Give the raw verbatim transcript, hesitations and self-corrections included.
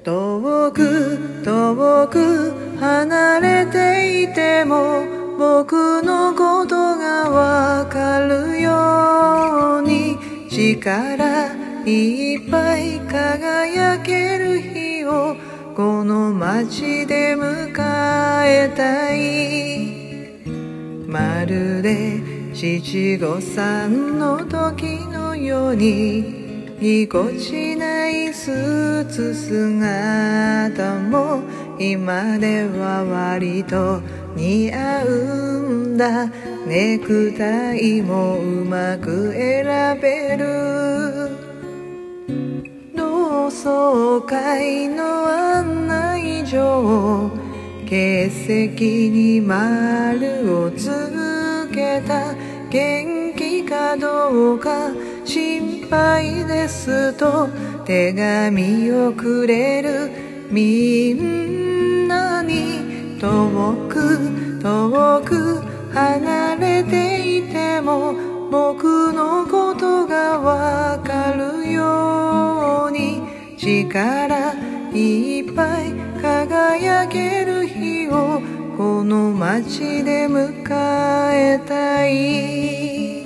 遠く遠く離れていても僕のことがわかるように力いっぱい輝ける日をこの街で迎えたい。まるで七五三の時のようにぎこちないスーツ姿も今では割と似合うんだ。ネクタイもうまく選べる。同窓会の案内状欠席に丸をつけた。元気かどうか心配ですと手紙をくれる。みんなに遠く遠く離れていても僕のことがわかるように力いっぱい輝ける日をこの街で迎えたい。